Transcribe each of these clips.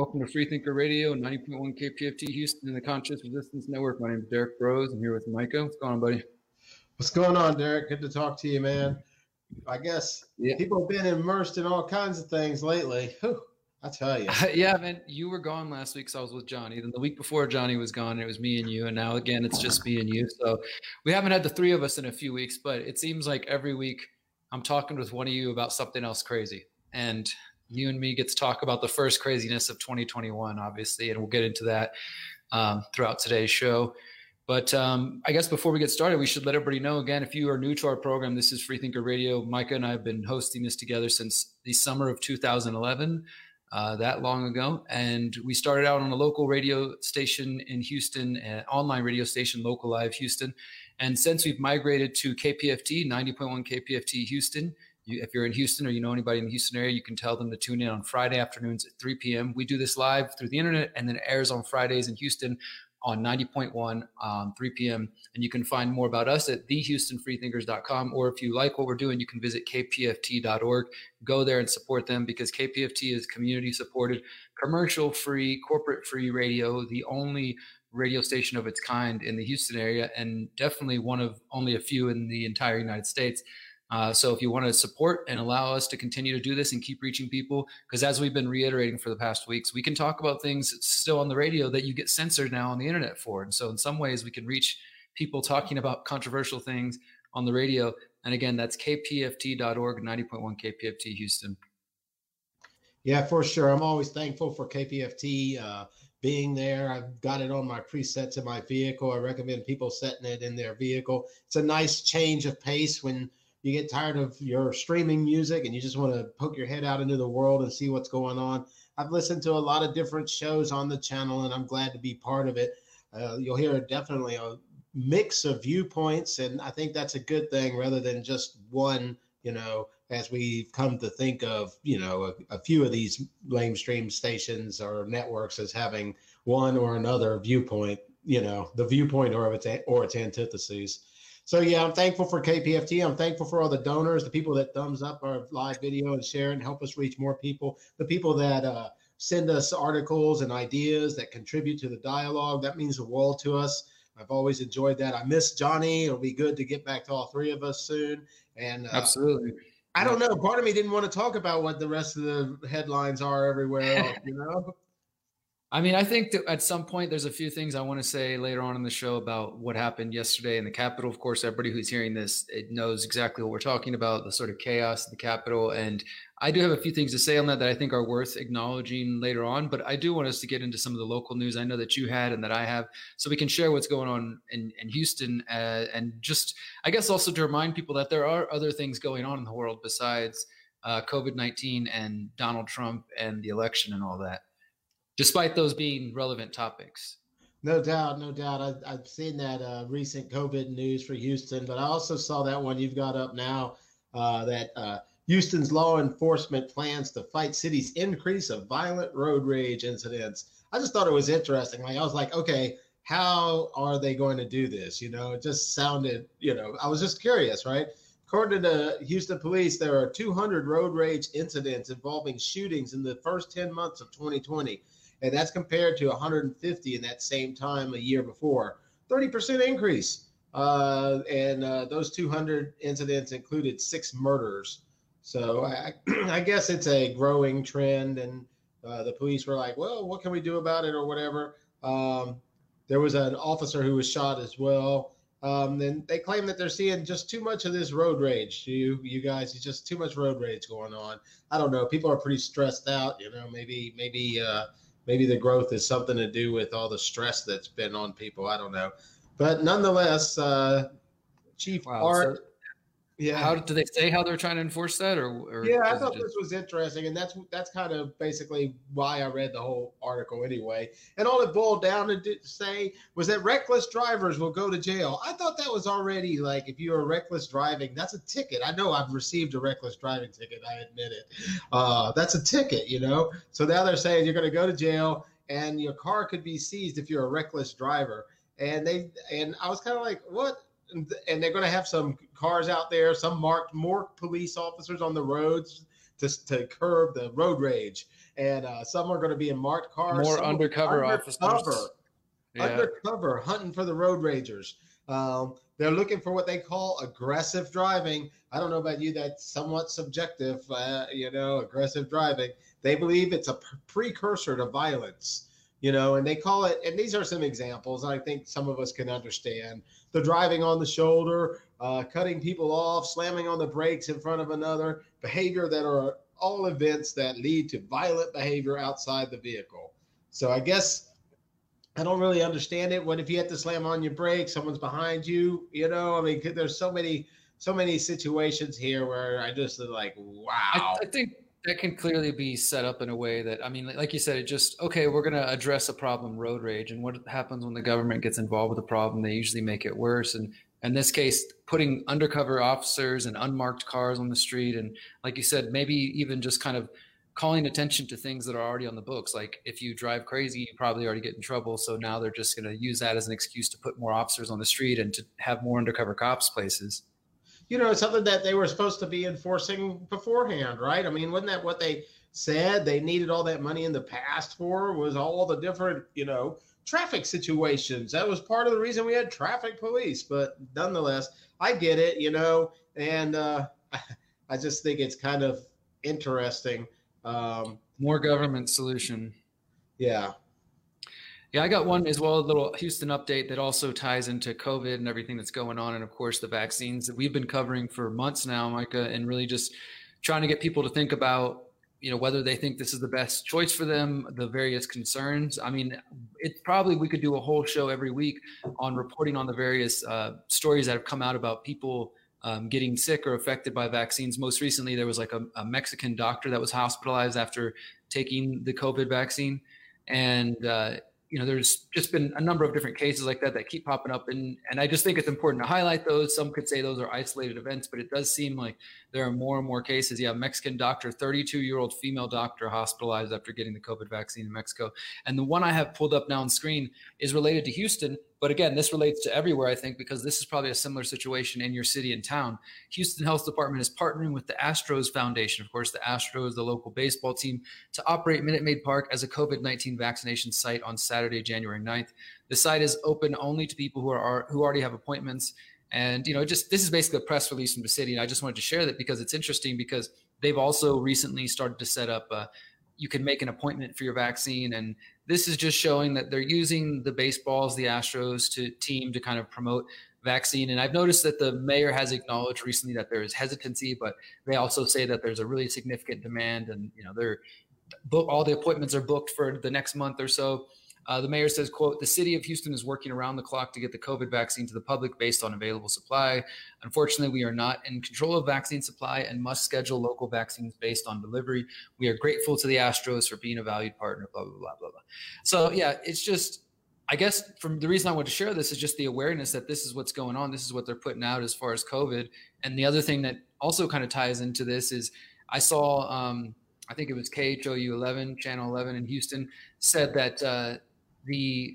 Welcome to Freethinker Radio, 90.1 KPFT Houston and the Conscious Resistance Network. My name is Derek Rose. I'm here with Micah. What's going on, buddy? What's going on, Derek? Good to talk to you, man. I guess people have been immersed in all kinds of things lately. Whew, I tell you. Yeah, man, you were gone last week, so I was with Johnny. Then the week before Johnny was gone, it was me and you. And now, again, it's just me and you. So we haven't had the three of us in a few weeks, but it seems like every week I'm talking with one of you about something else crazy. And you and me get to talk about the first craziness of 2021, obviously, and we'll get into that throughout today's show. But I guess before we get started, we should let everybody know, again, if you are new to our program, this is Freethinker Radio. Micah and I have been hosting this together since the summer of 2011, that long ago. And we started out on a local radio station in Houston, an online radio station, Local Live Houston. And since we've migrated to KPFT, 90.1 KPFT Houston, if you're in Houston or you know anybody in the Houston area, you can tell them to tune in on Friday afternoons at 3 p.m. We do this live through the internet, and then it airs on Fridays in Houston on 90.1, 3 p.m. And you can find more about us at thehoustonfreethinkers.com. Or if you like what we're doing, you can visit kpft.org. Go there and support them, because KPFT is community-supported, commercial-free, corporate-free radio, the only radio station of its kind in the Houston area, and definitely one of only a few in the entire United States. So if you want to support and allow us to continue to do this and keep reaching people, because as we've been reiterating for the past weeks, we can talk about things still on the radio that you get censored now on the internet for. And so in some ways we can reach people talking about controversial things on the radio. And again, that's kpft.org, 90.1 KPFT Houston. Yeah, for sure. I'm always thankful for KPFT being there. I've got it on my presets in my vehicle. I recommend people setting it in their vehicle. It's a nice change of pace when you get tired of your streaming music and you just want to poke your head out into the world and see what's going on. I've listened to a lot of different shows on the channel, and I'm glad to be part of it. You'll hear definitely a mix of viewpoints, and I think that's a good thing rather than just one, as we've come to think of, a few of these mainstream stations or networks as having one or another viewpoint, the viewpoint or its antitheses. So, yeah, I'm thankful for KPFT. I'm thankful for all the donors, the people that thumbs up our live video and share and help us reach more people, the people that send us articles and ideas that contribute to the dialogue. That means the world to us. I've always enjoyed that. I miss Johnny. It'll be good to get back to all three of us soon. And absolutely. I don't know. Part of me didn't want to talk about what the rest of the headlines are everywhere else, I mean, I think that at some point there's a few things I want to say later on in the show about what happened yesterday in the Capitol. Of course, everybody who's hearing this, it knows exactly what we're talking about, the sort of chaos in the Capitol. And I do have a few things to say on that I think are worth acknowledging later on. But I do want us to get into some of the local news I know that you had and that I have, so we can share what's going on in Houston. And just, I guess, also to remind people that there are other things going on in the world besides COVID-19 and Donald Trump and the election and all that, despite those being relevant topics. No doubt. I've seen that recent COVID news for Houston, but I also saw that one you've got up now, that Houston's law enforcement plans to fight city's increase of violent road rage incidents. I just thought it was interesting. I was like, okay, how are they going to do this? It just sounded, I was just curious, right? According to Houston police, there are 200 road rage incidents involving shootings in the first 10 months of 2020. And that's compared to 150 in that same time a year before, 30% increase. And those 200 incidents included 6 murders. So I guess it's a growing trend. And the police were like, well, what can we do about it or whatever? There was an officer who was shot as well. And they claim that they're seeing just too much of this road rage. You guys, it's just too much road rage going on. I don't know. People are pretty stressed out. Maybe the growth is something to do with all the stress that's been on people. I don't know. But nonetheless, Chief Art. Yeah. How do they say how they're trying to enforce that? Or yeah, I thought this was interesting, and that's kind of basically why I read the whole article anyway. And all it boiled down to say was that reckless drivers will go to jail. I thought that was already like, if you are reckless driving, that's a ticket. I know I've received a reckless driving ticket. I admit it. That's a ticket, So now they're saying you're going to go to jail, and your car could be seized if you're a reckless driver. And I was kind of like, what? And they're going to have some cars out there, some marked more police officers on the roads to curb the road rage. and some are going to be in marked cars. More Some will be undercover officers. Yeah. Undercover, hunting for the road ragers. They're looking for what they call aggressive driving. I don't know about you, that's somewhat subjective, aggressive driving. They believe it's a precursor to violence, and they call it, and these are some examples I think some of us can understand. The driving on the shoulder, cutting people off, slamming on the brakes in front of another, behavior that are all events that lead to violent behavior outside the vehicle. So I guess I don't really understand it. What if you have to slam on your brakes, someone's behind you, there's so many situations here where I just like, wow. I think that can clearly be set up in a way that, like you said, it just, okay, we're going to address a problem, road rage. And what happens when the government gets involved with a problem? They usually make it worse. And in this case, putting undercover officers and unmarked cars on the street. And like you said, maybe even just kind of calling attention to things that are already on the books. Like if you drive crazy, you probably already get in trouble. So now they're just going to use that as an excuse to put more officers on the street and to have more undercover cops places. It's something that they were supposed to be enforcing beforehand, right? Wasn't that what they said they needed all that money in the past for, was all the different, traffic situations? That was part of the reason we had traffic police. But nonetheless, I get it, and I just think it's kind of interesting. More government solution. Yeah. Yeah, I got one as well, a little Houston update that also ties into COVID and everything that's going on. And of course, the vaccines that we've been covering for months now, Micah, and really just trying to get people to think about, whether they think this is the best choice for them, the various concerns. It's probably, we could do a whole show every week on reporting on the various stories that have come out about people getting sick or affected by vaccines. Most recently, there was like a Mexican doctor that was hospitalized after taking the COVID vaccine. And, there's just been a number of different cases like that keep popping up. And I just think it's important to highlight those. Some could say those are isolated events, but it does seem like there are more and more cases. Yeah, Mexican doctor, 32-year-old female doctor hospitalized after getting the COVID vaccine in Mexico. And the one I have pulled up now on screen is related to Houston. But again, this relates to everywhere, I think, because this is probably a similar situation in your city and town. Houston Health Department is partnering with the Astros Foundation, of course, the Astros, the local baseball team, to operate Minute Maid Park as a COVID-19 vaccination site on Saturday, January 9th. The site is open only to people who already have appointments. And, this is basically a press release from the city. And I just wanted to share that because it's interesting, because they've also recently started to set up you can make an appointment for your vaccine. And this is just showing that they're using the baseballs, the Astros team to kind of promote vaccine. And I've noticed that the mayor has acknowledged recently that there is hesitancy, but they also say that there's a really significant demand, and, all the appointments are booked for the next month or so. The mayor says, quote, "The city of Houston is working around the clock to get the COVID vaccine to the public based on available supply. Unfortunately, we are not in control of vaccine supply and must schedule local vaccines based on delivery. We are grateful to the Astros for being a valued partner," blah, blah, blah, blah, blah. So, yeah, it's just, I guess from the reason I want to share this is just the awareness that this is what's going on. This is what they're putting out as far as COVID. And the other thing that also kind of ties into this is I saw, I think it was KHOU 11, Channel 11 in Houston, said that the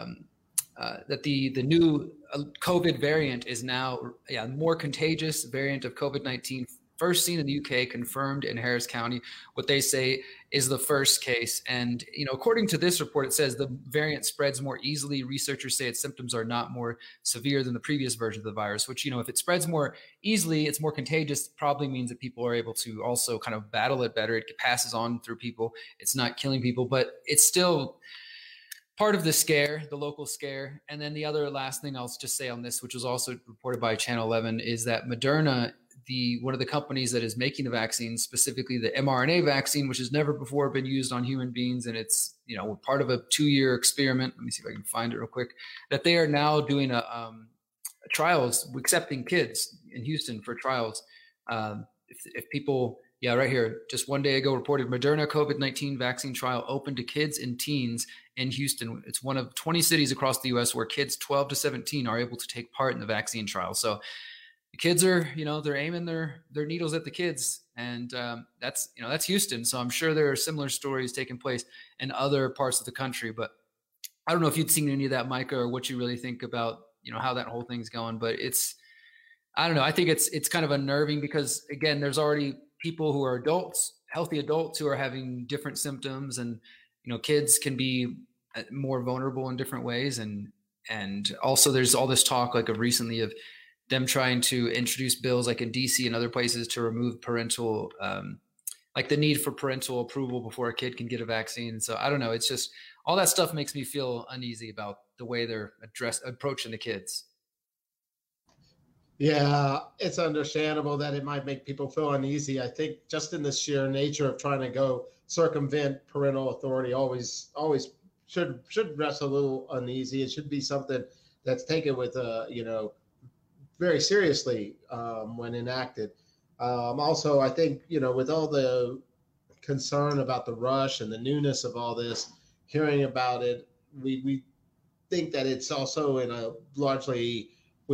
new COVID variant is now more contagious variant of COVID-19, first seen in the UK, confirmed in Harris County. What they say is the first case. And, according to this report, it says the variant spreads more easily. Researchers say its symptoms are not more severe than the previous version of the virus, which, if it spreads more easily, it's more contagious, probably means that people are able to also kind of battle it better. It passes on through people. It's not killing people, but it's still part of the scare, the local scare. And then the other last thing I'll just say on this, which was also reported by Channel 11, is that Moderna, one of the companies that is making the vaccine, specifically the mRNA vaccine, which has never before been used on human beings, and it's part of a 2-year experiment. Let me see if I can find it real quick. That they are now doing trials, accepting kids in Houston for trials. If people, right here, just one day ago reported Moderna COVID-19 vaccine trial open to kids and teens in Houston. It's one of 20 cities across the U.S. where kids 12 to 17 are able to take part in the vaccine trial. So the kids are, they're aiming their needles at the kids, and that's Houston. So I'm sure there are similar stories taking place in other parts of the country. But I don't know if you'd seen any of that, Micah, or what you really think about, how that whole thing's going. But I don't know. I think it's kind of unnerving because, again, there's already people who are adults healthy adults who are having different symptoms, and kids can be more vulnerable in different ways, and also there's all this talk like of recently of them trying to introduce bills like in DC and other places to remove parental like the need for parental approval before a kid can get a vaccine. So I don't know, it's just all that stuff makes me feel uneasy about the way they're approaching the kids. Yeah, it's understandable that it might make people feel uneasy. I think just in the sheer nature of trying to go circumvent parental authority always should rest a little uneasy. It should be something that's taken with very seriously when enacted. Also, I think with all the concern about the rush and the newness of all this, hearing about it, we think that it's also in a largely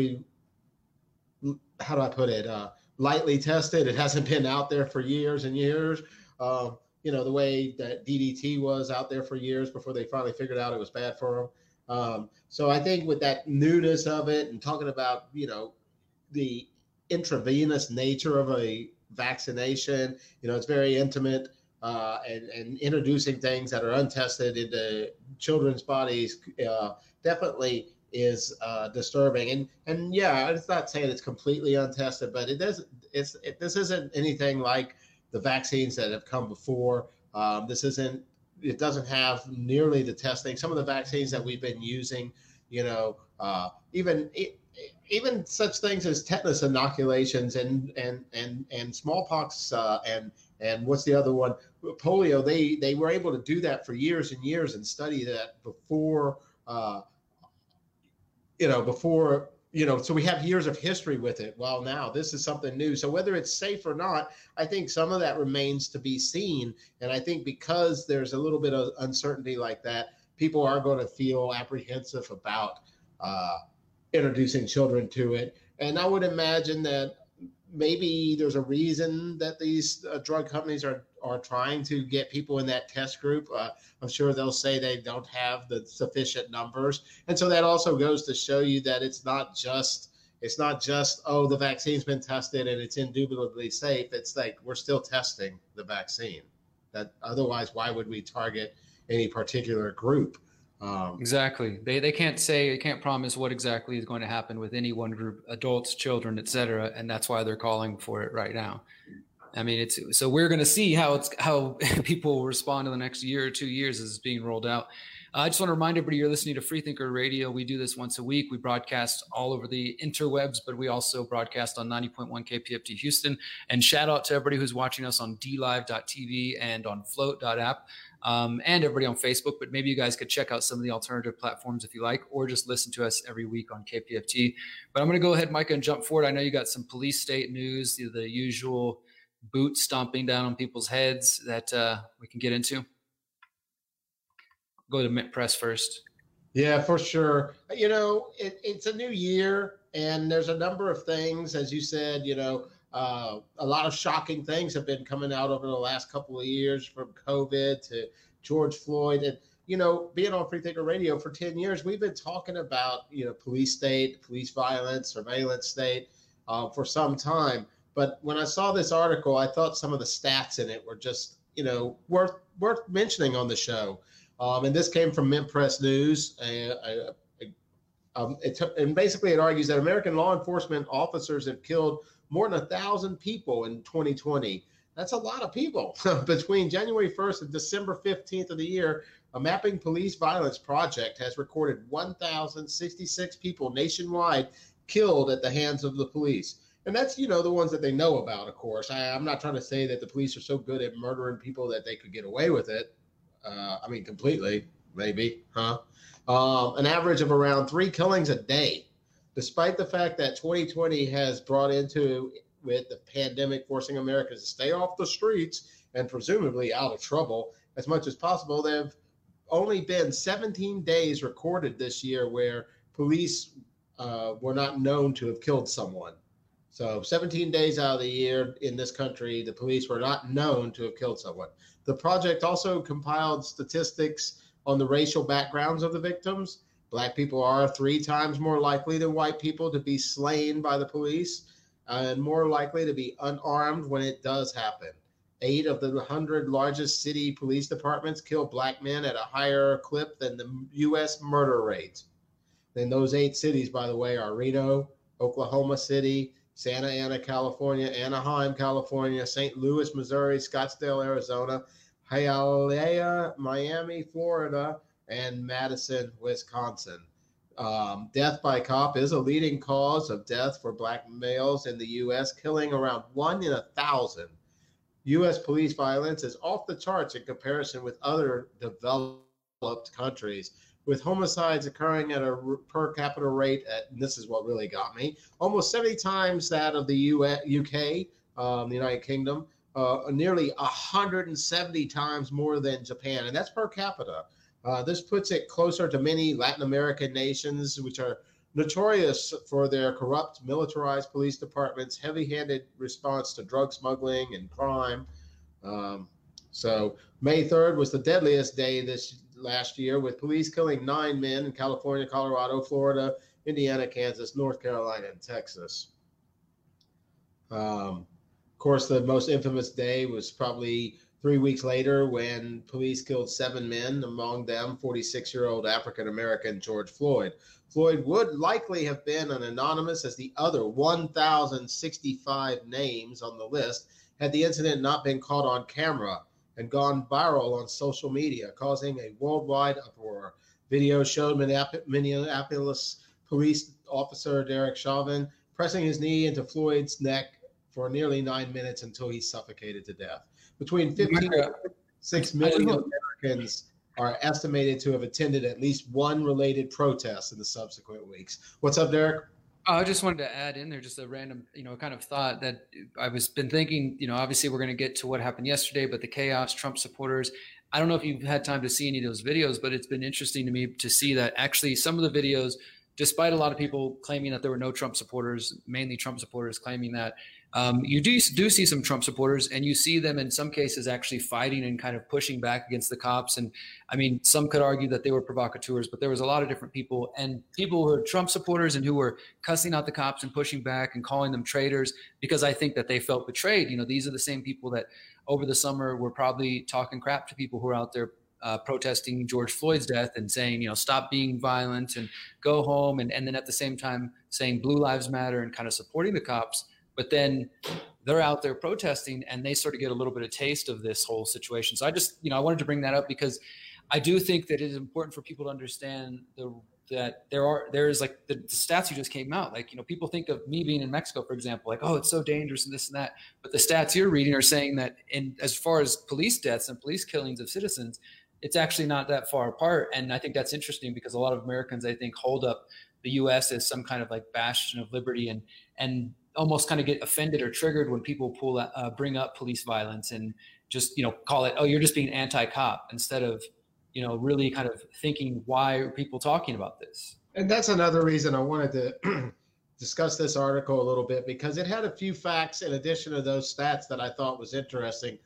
how do I put it? Lightly tested. It hasn't been out there for years and years. The way that DDT was out there for years before they finally figured out it was bad for them. So I think with that newness of it and talking about, the intravenous nature of a vaccination, it's very intimate, and introducing things that are untested into children's bodies definitely is disturbing. And yeah, it's not saying it's completely untested, but this isn't anything like the vaccines that have come before. It doesn't have nearly the testing. Some of the vaccines that we've been using, even such things as tetanus inoculations and smallpox and what's the other one? Polio. They were able to do that for years and years and study that before. So we have years of history with it. Well, now this is something new. So whether it's safe or not, I think some of that remains to be seen. And I think because there's a little bit of uncertainty like that, people are going to feel apprehensive about introducing children to it. And I would imagine that maybe there's a reason that these drug companies are trying to get people in that test group. I'm sure they'll say they don't have the sufficient numbers. And so that also goes to show you that it's not just, oh, the vaccine's been tested and it's indubitably safe. It's like, we're still testing the vaccine. That otherwise, why would we target any particular group? Exactly. They can't promise what exactly is going to happen with any one group, adults, children, etc. And that's why they're calling for it right now. I mean, so we're going to see how people will respond in the next year or 2 years as it's being rolled out. I just want to remind everybody you're listening to Freethinker Radio. We do this once a week. We broadcast all over the interwebs, but we also broadcast on 90.1 KPFT Houston. And shout out to everybody who's watching us on DLive.tv and on Float.app. And everybody on Facebook, but maybe you guys could check out some of the alternative platforms if you like, or just listen to us every week on KPFT. But I'm going to go ahead, Micah, and jump forward. I know you got some police state news, the usual boot stomping down on people's heads that we can get into. Go to Mint Press first. Yeah, for sure. It's a new year, and there's a number of things, as you said, a lot of shocking things have been coming out over the last couple of years, from COVID to George Floyd. And, being on Freethinker Radio for 10 years, we've been talking about, police state, police violence, surveillance state for some time. But when I saw this article, I thought some of the stats in it were just, worth mentioning on the show. And this came from Mint Press News. And basically it argues that American law enforcement officers have killed more than 1,000 people in 2020. That's a lot of people. Between January 1st and December 15th of the year, a Mapping Police Violence Project has recorded 1,066 people nationwide killed at the hands of the police. And that's, the ones that they know about, of course. I'm not trying to say that the police are so good at murdering people that they could get away with it. Completely, maybe, huh? An average of around 3 killings a day. Despite the fact that 2020 has brought into with the pandemic forcing Americans to stay off the streets and presumably out of trouble as much as possible, there have only been 17 days recorded this year where police were not known to have killed someone. So 17 days out of the year in this country, the police were not known to have killed someone. The project also compiled statistics on the racial backgrounds of the victims. Black people are 3 times more likely than white people to be slain by the police and more likely to be unarmed when it does happen. 8 of the 100 largest city police departments kill black men at a higher clip than the U.S. murder rate. And those 8 cities, by the way, are Reno, Oklahoma City, Santa Ana, California, Anaheim, California, St. Louis, Missouri, Scottsdale, Arizona, Hialeah, Miami, Florida, and Madison, Wisconsin. Death by cop is a leading cause of death for black males in the U.S., killing around 1 in 1,000. U.S. police violence is off the charts in comparison with other developed countries, with homicides occurring at a per capita rate at, and this is what really got me, almost 70 times that of the UK, the United Kingdom, nearly 170 times more than Japan, and that's per capita. This puts it closer to many Latin American nations, which are notorious for their corrupt, militarized police departments, heavy-handed response to drug smuggling and crime. So May 3rd was the deadliest day last year, with police killing 9 men in California, Colorado, Florida, Indiana, Kansas, North Carolina, and Texas. Of course, the most infamous day was probably 3 weeks later when police killed 7 men, among them 46-year-old African-American George Floyd. Floyd would likely have been an anonymous as the other 1,065 names on the list had the incident not been caught on camera and gone viral on social media, causing a worldwide uproar. Video showed Minneapolis police officer Derek Chauvin pressing his knee into Floyd's neck for nearly 9 minutes until he suffocated to death. Between 15 and 6 million Americans are estimated to have attended at least one related protest in the subsequent weeks. What's up, Derek? I just wanted to add in there just a random, kind of thought that been thinking, obviously we're going to get to what happened yesterday, but the chaos, Trump supporters, I don't know if you've had time to see any of those videos, but it's been interesting to me to see that actually some of the videos, despite a lot of people claiming that there were no Trump supporters, mainly Trump supporters claiming that, you do see some Trump supporters, and you see them in some cases actually fighting and kind of pushing back against the cops. And I mean, some could argue that they were provocateurs, but there was a lot of different people, and people who were Trump supporters and who were cussing out the cops and pushing back and calling them traitors because I think that they felt betrayed. These are the same people that over the summer were probably talking crap to people who are out there protesting George Floyd's death and saying, stop being violent and go home. And then at the same time saying Blue Lives Matter and kind of supporting the cops. But then they're out there protesting and they sort of get a little bit of taste of this whole situation. So I just, I wanted to bring that up because I do think that it is important for people to understand that there is like the stats you just came out. Like, people think of me being in Mexico, for example, like, oh, it's so dangerous and this and that. But the stats you're reading are saying that as far as police deaths and police killings of citizens, it's actually not that far apart. And I think that's interesting because a lot of Americans, I think, hold up the U.S. as some kind of like bastion of liberty and almost kind of get offended or triggered when people bring up police violence and just, call it, oh, you're just being anti-cop instead of, really kind of thinking, why are people talking about this? And that's another reason I wanted to discuss this article a little bit, because it had a few facts in addition to those stats that I thought was interesting.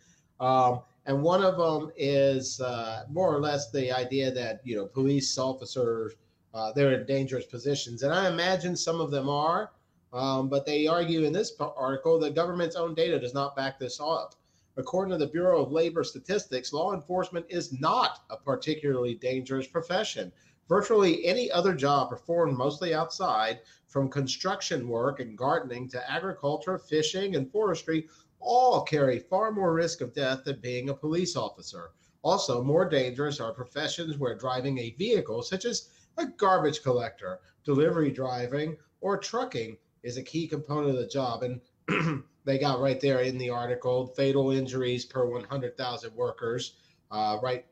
And one of them is more or less the idea that, police officers, they're in dangerous positions. And I imagine some of them are, but they argue in this article that government's own data does not back this up. According to the Bureau of Labor Statistics, law enforcement is not a particularly dangerous profession. Virtually any other job performed mostly outside, from construction work and gardening to agriculture, fishing, and forestry, all carry far more risk of death than being a police officer. Also, more dangerous are professions where driving a vehicle, such as a garbage collector, delivery driving, or trucking, is a key component of the job. And they got right there in the article, fatal injuries per 100,000 workers, and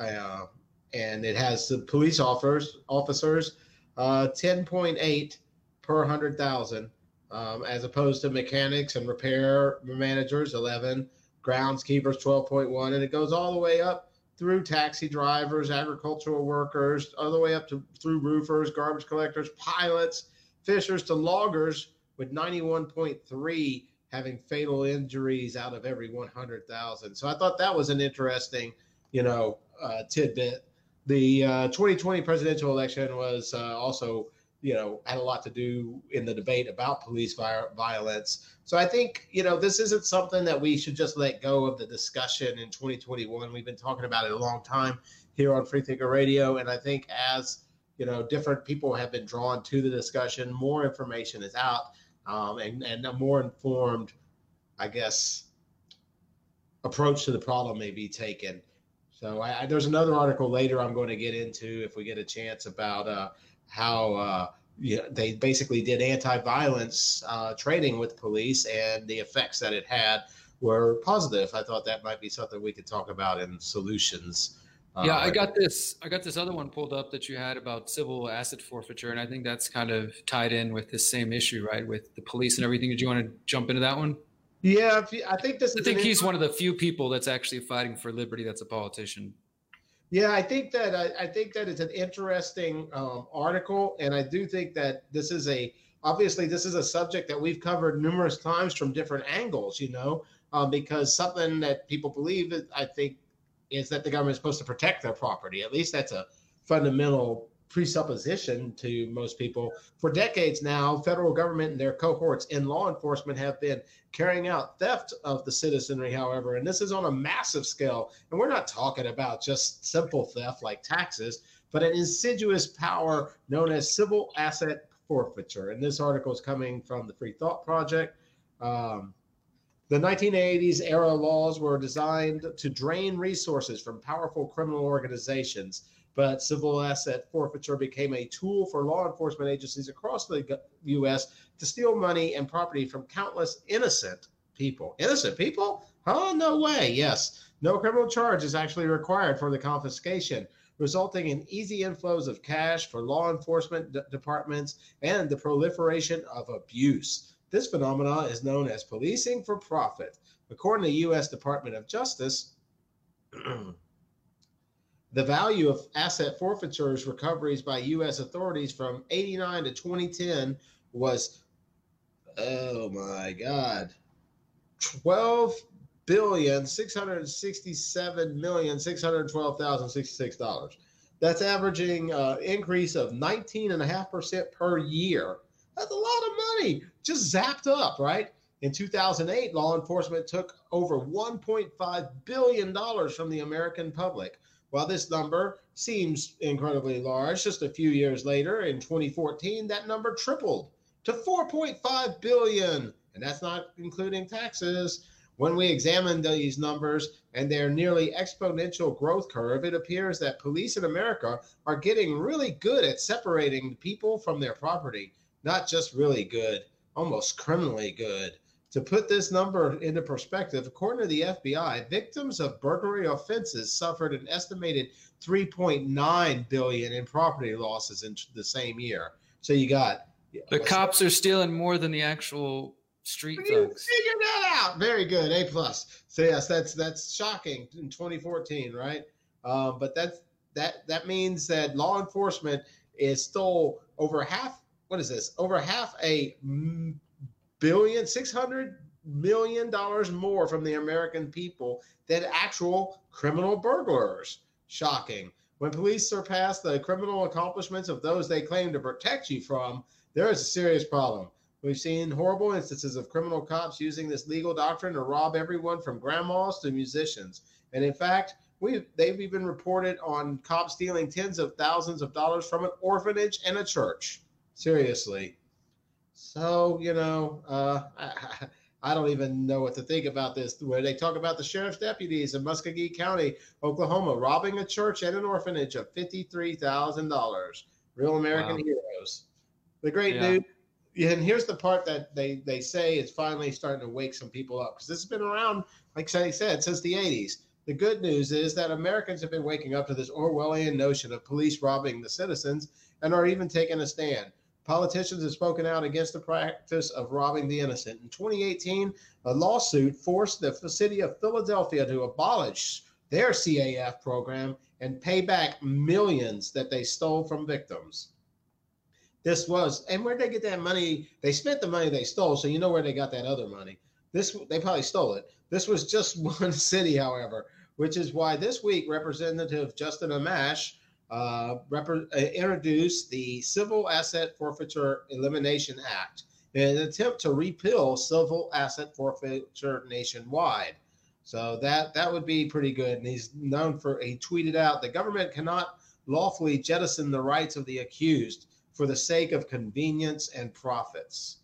it has the police officers 10.8 per 100,000, as opposed to mechanics and repair managers 11, groundskeepers 12.1, and it goes all the way up through taxi drivers, agricultural workers, all the way up through roofers, garbage collectors, pilots, fishers, to loggers, with 91.3 having fatal injuries out of every 100,000. So I thought that was an interesting, tidbit. The 2020 presidential election was also, had a lot to do in the debate about police violence. So I think, this isn't something that we should just let go of the discussion in 2021. We've been talking about it a long time here on Freethinker Radio. And I think as, different people have been drawn to the discussion, more information is out, and a more informed, I guess, approach to the problem may be taken. So there's another article later I'm going to get into if we get a chance about how they basically did anti-violence training with police, and the effects that it had were positive. I thought that might be something we could talk about in solutions. Yeah, I got this other one pulled up that you had about civil asset forfeiture, and I think that's kind of tied in with this same issue, right, with the police and everything. Did you want to jump into that one? Yeah, I think he's one of the few people that's actually fighting for liberty that's a politician. Yeah, I think that it's an interesting article, and I do think that this is a subject that we've covered numerous times from different angles, because something that people believe, I think, is that the government is supposed to protect their property. At least that's a fundamental presupposition to most people. For decades now, federal government and their cohorts in law enforcement have been carrying out theft of the citizenry, however, and this is on a massive scale. And we're not talking about just simple theft like taxes, but an insidious power known as civil asset forfeiture. And this article is coming from the Free Thought Project. The 1980s era laws were designed to drain resources from powerful criminal organizations, but civil asset forfeiture became a tool for law enforcement agencies across the U.S. to steal money and property from countless innocent people. Innocent people? Oh, no way. Yes. No criminal charge is actually required for the confiscation, resulting in easy inflows of cash for law enforcement departments and the proliferation of abuse. This phenomenon is known as policing for profit. According to the U.S. Department of Justice, the value of asset forfeitures recoveries by U.S. authorities from 1989 to 2010 was, oh my God, $12,667,612,066. That's averaging increase of 19.5% per year. That's a lot of money just zapped up, right? In 2008, law enforcement took over $1.5 billion from the American public. While this number seems incredibly large, just a few years later, in 2014, that number tripled to $4.5 billion. And that's not including taxes. When we examine these numbers and their nearly exponential growth curve, it appears that police in America are getting really good at separating people from their property. Not just really good, almost criminally good. To put this number into perspective, according to the FBI, victims of burglary offenses suffered an estimated $3.9 billion in property losses in the same year. So you got the cops are stealing more than the actual street thugs. You figured that out. Very good, A+. So yes, that's shocking in 2014, right? But that means that law enforcement stole over half. What is this? Over $500 million, $600 million more from the American people than actual criminal burglars. Shocking. When police surpass the criminal accomplishments of those they claim to protect you from, there is a serious problem. We've seen horrible instances of criminal cops using this legal doctrine to rob everyone from grandmas to musicians. And in fact, they've even reported on cops stealing tens of thousands of dollars from an orphanage and a church. Seriously. So, I don't even know what to think about this, where they talk about the sheriff's deputies in Muskogee County, Oklahoma, robbing a church and an orphanage of $53,000. Real American heroes. The great news. And here's the part that they say is finally starting to wake some people up, because this has been around, like I said, since the 80s. The good news is that Americans have been waking up to this Orwellian notion of police robbing the citizens and are even taking a stand. Politicians have spoken out against the practice of robbing the innocent. In 2018, a lawsuit forced the city of Philadelphia to abolish their CAF program and pay back millions that they stole from victims. And where'd they get that money? They spent the money they stole, so you know where they got that other money. They probably stole it. This was just one city, however, which is why this week Representative Justin Amash introduced the Civil Asset Forfeiture Elimination Act in an attempt to repeal civil asset forfeiture nationwide. So that would be pretty good. And he's known for, he tweeted out, the government cannot lawfully jettison the rights of the accused for the sake of convenience and profits.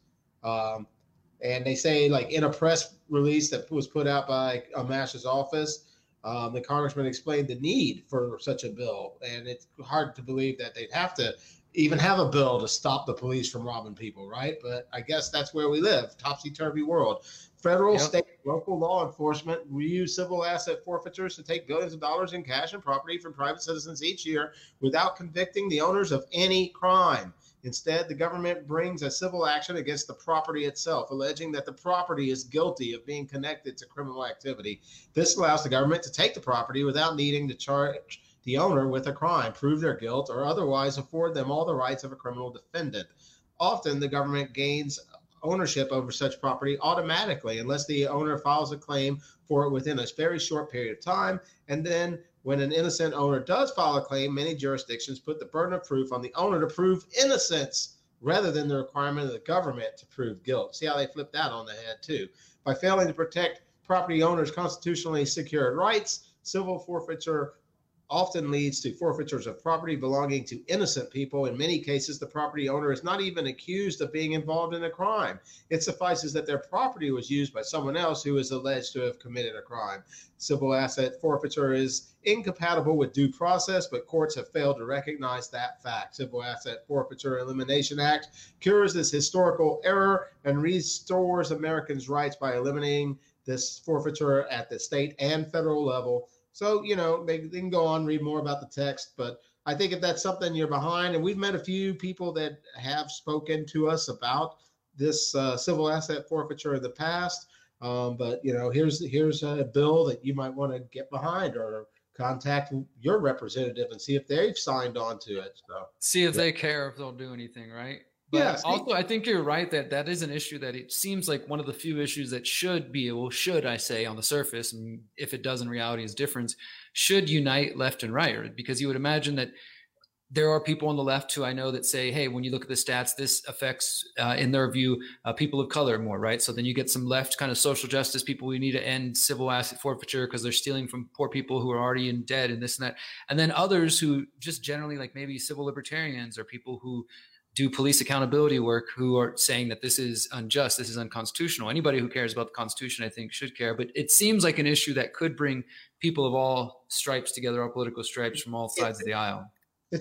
And they say, like, in a press release that was put out by Amash's office, the congressman explained the need for such a bill. And it's hard to believe that they'd have to even have a bill to stop the police from robbing people, right? But I guess that's where we live, topsy-turvy world. Federal, state, local law enforcement use civil asset forfeitures to take billions of dollars in cash and property from private citizens each year without convicting the owners of any crime. Instead, the government brings a civil action against the property itself, alleging that the property is guilty of being connected to criminal activity. This allows the government to take the property without needing to charge the owner with a crime, prove their guilt, or otherwise afford them all the rights of a criminal defendant. Often, the government gains ownership over such property automatically unless the owner files a claim for it within a very short period of time. And then when an innocent owner does file a claim, many jurisdictions put the burden of proof on the owner to prove innocence rather than the requirement of the government to prove guilt. See how they flip that on the head too. By failing to protect property owners' constitutionally secured rights, civil forfeiture often leads to forfeitures of property belonging to innocent people. In many cases, the property owner is not even accused of being involved in a crime. It suffices that their property was used by someone else who is alleged to have committed a crime. Civil asset forfeiture is incompatible with due process, but courts have failed to recognize that fact. Civil Asset Forfeiture Elimination Act cures this historical error and restores Americans' rights by eliminating this forfeiture at the state and federal level. So, you know, they can go on, read more about the text, but I think if that's something you're behind, and we've met a few people that have spoken to us about this civil asset forfeiture in the past, but, you know, here's a bill that you might want to get behind or contact your representative and see if they've signed on to it. So see if they care, if they'll do anything, right? But yeah, also, I think you're right that is an issue that it seems like one of the few issues that should I say on the surface, and if it does in reality is different, should unite left and right, because you would imagine that there are people on the left who I know that say, hey, when you look at the stats, this affects, in their view, people of color more, right? So then you get some left kind of social justice people. We need to end civil asset forfeiture because they're stealing from poor people who are already in debt and this and that. And then others who just generally, like maybe civil libertarians or people who do police accountability work, who are saying that this is unjust, this is unconstitutional. Anybody who cares about the Constitution, I think, should care. But it seems like an issue that could bring people of all stripes together, all political stripes from all sides of the aisle.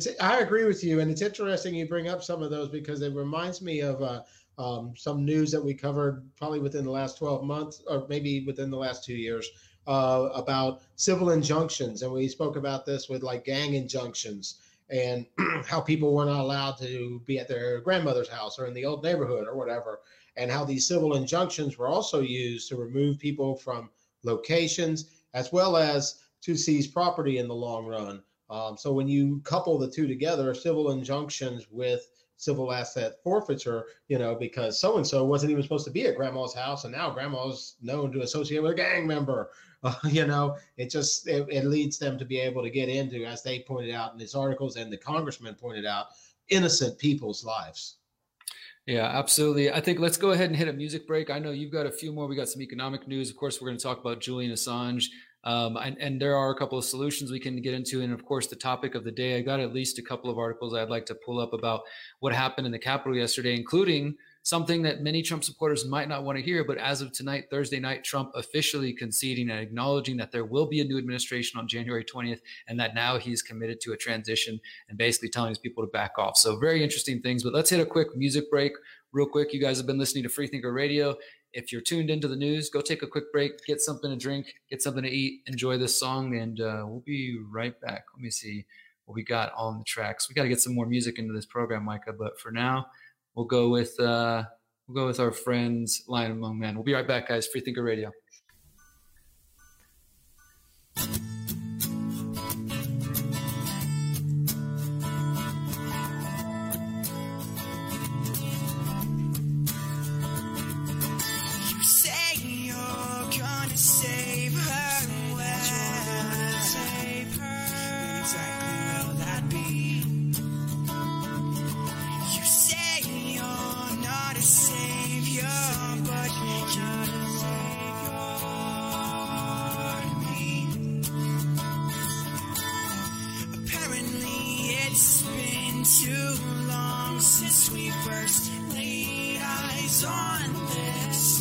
I agree with you, and it's interesting you bring up some of those because it reminds me of some news that we covered probably within the last 12 months or maybe within the last 2 years about civil injunctions, and we spoke about this with like gang injunctions and how people were not allowed to be at their grandmother's house or in the old neighborhood or whatever, and how these civil injunctions were also used to remove people from locations as well as to seize property in the long run. So when you couple the two together, civil injunctions with civil asset forfeiture, you know, because so-and-so wasn't even supposed to be at grandma's house, and now grandma's known to associate with a gang member, you know, it leads them to be able to get into, as they pointed out in these articles and the congressman pointed out, innocent people's lives. Yeah, absolutely. I think let's go ahead and hit a music break. I know you've got a few more. We got some economic news. Of course, we're going to talk about Julian Assange. And there are a couple of solutions we can get into. And of course, the topic of the day, I got at least a couple of articles I'd like to pull up about what happened in the Capitol yesterday, including something that many Trump supporters might not want to hear. But as of tonight, Thursday night, Trump officially conceding and acknowledging that there will be a new administration on January 20th, and that now he's committed to a transition and basically telling his people to back off. So very interesting things. But let's hit a quick music break real quick. You guys have been listening to Freethinker Radio. If you're tuned into the news, go take a quick break, get something to drink, get something to eat, enjoy this song, and we'll be right back. Let me see what we got on the tracks. We got to get some more music into this program, Micah, but for now, we'll go with our friends Lion Among Men. We'll be right back, guys. Freethinker Radio. Save her, well, save her. Exactly will that be? too long since we first laid eyes on this.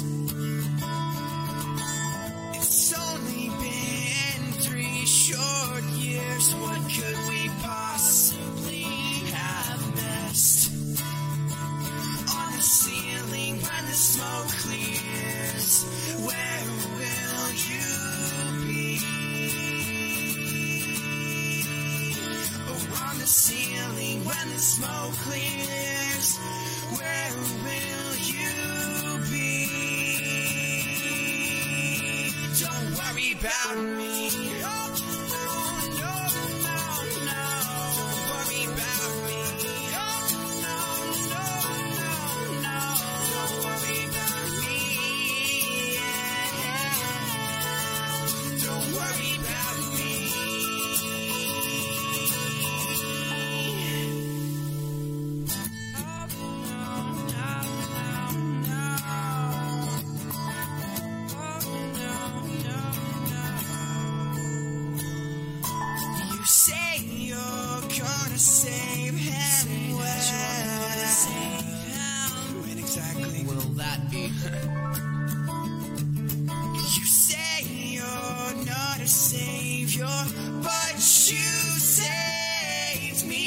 It's only been 3 short years. What could we possibly have missed? On the ceiling when the smoke clears, where will you be? Oh, on the ceiling when the smoke clears, where will you be? Don't worry about me. Oh, no, no, no, no. Don't worry about me. Oh, no, no, no, no. Don't worry about me. Yeah. Don't worry about me. Oh, no, no, no, no. You say you're gonna save him. When exactly will that be? You say you're not a savior, but you saved me.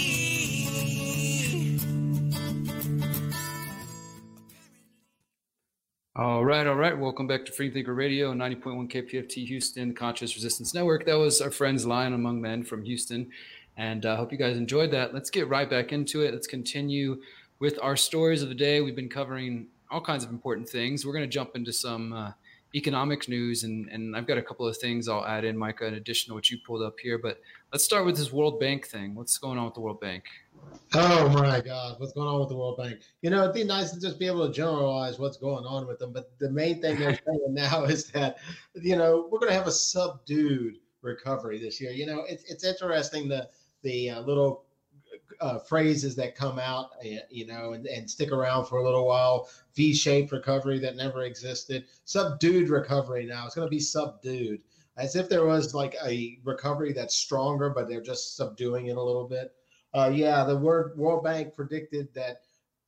All right. Welcome back to Free Thinker Radio, 90.1 KPFT Houston, Conscious Resistance Network. That was our friends Lion Among Men from Houston, and I hope you guys enjoyed that. Let's get right back into it. Let's continue with our stories of the day. We've been covering all kinds of important things. We're going to jump into some economics news, and I've got a couple of things I'll add in, Micah, in addition to what you pulled up here. But let's start with this World Bank thing. What's going on with the World Bank? Oh my God, what's going on with the World Bank? You know, it'd be nice to just be able to generalize what's going on with them, but the main thing they're saying now is that, you know, we're going to have a subdued recovery this year. You know, it's interesting the little phrases that come out, you know, and stick around for a little while. V-shaped recovery that never existed. Subdued recovery now. It's going to be subdued, as if there was like a recovery that's stronger, but they're just subduing it a little bit. Yeah, the World Bank predicted that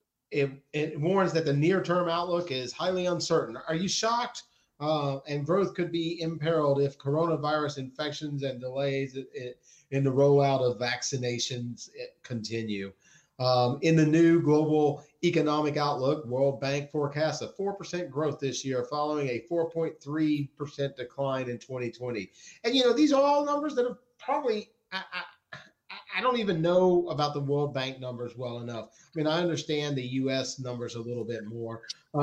it warns that the near-term outlook is highly uncertain. Are you shocked? And growth could be imperiled if coronavirus infections and delays in the rollout of vaccinations continue. In the new global economic outlook, World Bank forecasts a 4% growth this year, following a 4.3% decline in 2020. And, you know, these are all numbers that have probably I don't even know about the World Bank numbers well enough. I mean, I understand the U.S. numbers a little bit more.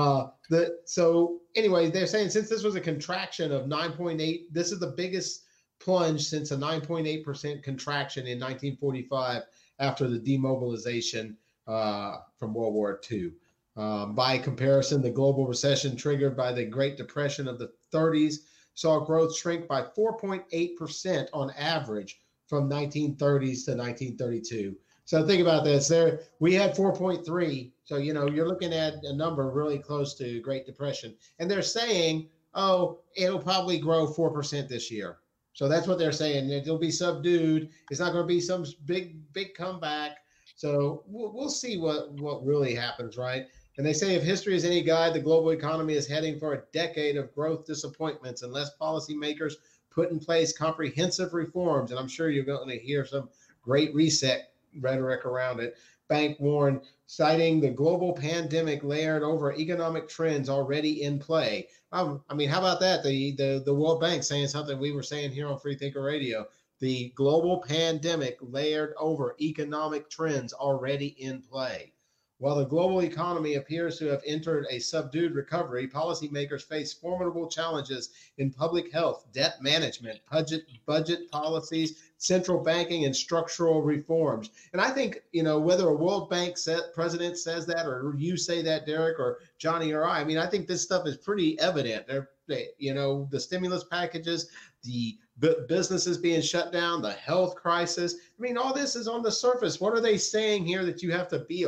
So anyway, they're saying since this was a contraction of 9.8, this is the biggest plunge since a 9.8% contraction in 1945 after the demobilization from World War II. By comparison, the global recession triggered by the Great Depression of the 30s saw growth shrink by 4.8% on average from 1930s to 1932. So think about this. We had 4.3. So, you know, you're looking at a number really close to Great Depression. And they're saying, oh, it'll probably grow 4% this year. So that's what they're saying. It'll be subdued. It's not going to be some big comeback. So we'll see what really happens, right? And they say if history is any guide, the global economy is heading for a decade of growth disappointments unless policymakers put in place comprehensive reforms. And I'm sure you're going to hear some great reset rhetoric around it. Bank warned, citing the global pandemic layered over economic trends already in play. I mean, how about that? The World Bank saying something we were saying here on Free Thinker Radio. The global pandemic layered over economic trends already in play. While the global economy appears to have entered a subdued recovery, policymakers face formidable challenges in public health, debt management, budget policies, central banking, and structural reforms. And I think, you know, whether a World Bank president says that, or you say that, Derek, or Johnny or I mean, I think this stuff is pretty evident. You know, the stimulus packages, the businesses being shut down, the health crisis. I mean, all this is on the surface. What are they saying here that you have to be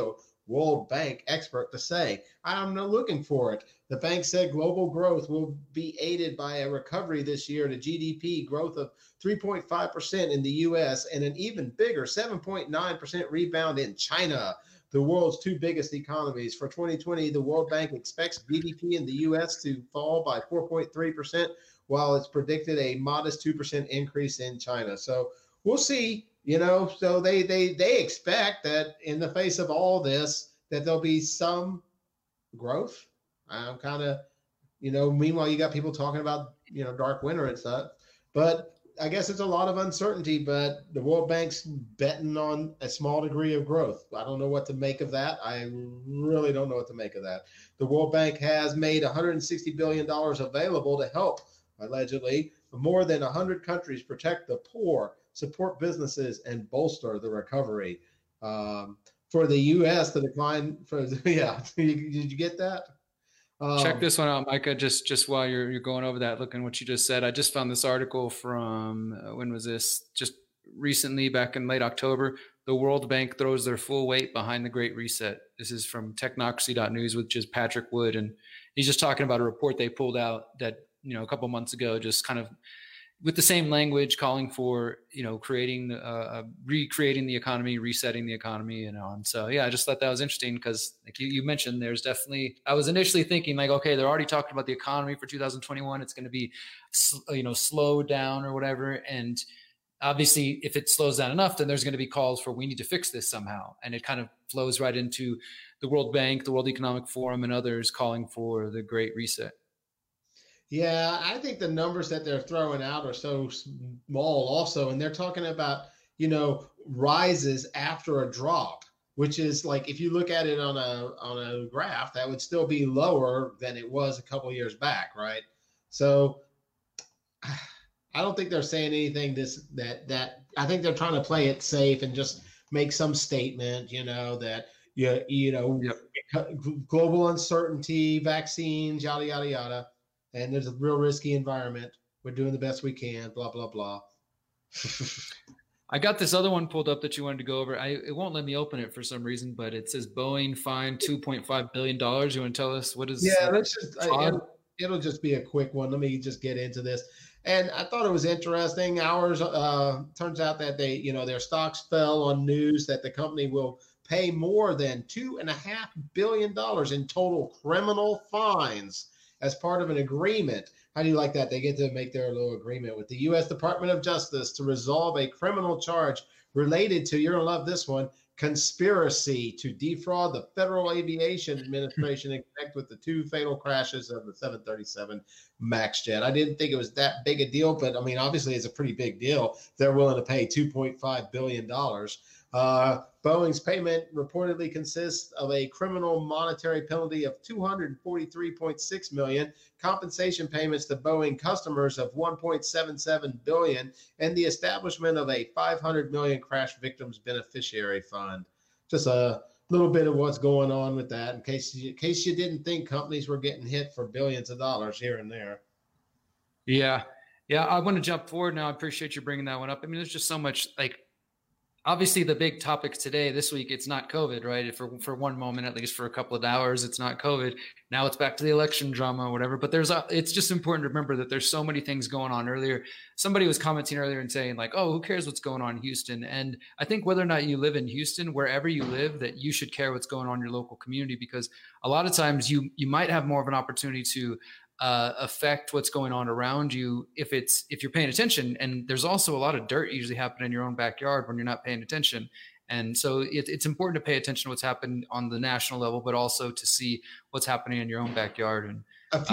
World Bank expert to say. I'm not looking for it. The bank said global growth will be aided by a recovery this year to GDP growth of 3.5% in the U.S. and an even bigger 7.9% rebound in China, the world's two biggest economies. For 2020, the World Bank expects GDP in the U.S. to fall by 4.3%, while it's predicted a modest 2% increase in China. So we'll see. So they expect that in the face of all this, that there'll be some growth. I'm kind of, meanwhile, you got people talking about, dark winter and stuff. But I guess it's a lot of uncertainty, but the World Bank's betting on a small degree of growth. I don't know what to make of that. I really don't know what to make of that. The World Bank has made $160 billion available to help, allegedly, more than 100 countries protect the poor, support businesses, and bolster the recovery. For the U.S., the decline did you get that? Check this one out, Micah. Just while you're going over that, looking what you just said, I just found this article from when was this? Just recently, back in late October. The World Bank throws their full weight behind the Great Reset. This is from Technocracy.news, which is Patrick Wood, and he's just talking about a report they pulled out that a couple months ago, just kind of with the same language, calling for creating recreating the economy, resetting the economy, and so I just thought that was interesting because like you mentioned, there's definitely, I was initially thinking like, okay, they're already talking about the economy for 2021, it's going to be slowed down or whatever, and obviously if it slows down enough, then there's going to be calls for we need to fix this somehow, and it kind of flows right into the World Bank, the World Economic Forum, and others calling for the Great Reset. Yeah, I think the numbers that they're throwing out are so small also. And they're talking about, rises after a drop, which is like, if you look at it on a graph, that would still be lower than it was a couple of years back. Right. So I don't think they're saying anything that I think they're trying to play it safe and just make some statement, that, global uncertainty, vaccines, yada, yada, yada. And there's a real risky environment. We're doing the best we can, blah, blah, blah. I got this other one pulled up that you wanted to go over. It won't let me open it for some reason, but it says Boeing fined $2.5 billion. You want to tell us what is? Yeah, let's just, it'll just be a quick one. Let me just get into this. And I thought it was interesting. Ours, turns out that they, their stocks fell on news that the company will pay more than $2.5 billion in total criminal fines as part of an agreement. How do you like that? They get to make their little agreement with the U.S. Department of Justice to resolve a criminal charge related to, you're going to love this one, conspiracy to defraud the Federal Aviation Administration in connection with the two fatal crashes of the 737 MAX jet. I didn't think it was that big a deal, but I mean, obviously it's a pretty big deal. They're willing to pay $2.5 billion. Boeing's payment reportedly consists of a criminal monetary penalty of $243.6 million, compensation payments to Boeing customers of $1.77 billion, and the establishment of a $500 million crash victims beneficiary fund. Just a little bit of what's going on with that, in case you didn't think companies were getting hit for billions of dollars here and there. Yeah, I want to jump forward now. I appreciate you bringing that one up. I mean, there's just so much, like, obviously the big topics today, this week, it's not COVID, right? For one moment, at least for a couple of hours, it's not COVID. Now it's back to the election drama or whatever. But it's just important to remember that there's so many things going on. Earlier, somebody was commenting earlier and saying like, oh, who cares what's going on in Houston? And I think whether or not you live in Houston, wherever you live, that you should care what's going on in your local community, because a lot of times you might have more of an opportunity to affect what's going on around you if you're paying attention. And there's also a lot of dirt usually happening in your own backyard when you're not paying attention. And so it's important to pay attention to what's happened on the national level, but also to see what's happening in your own backyard. And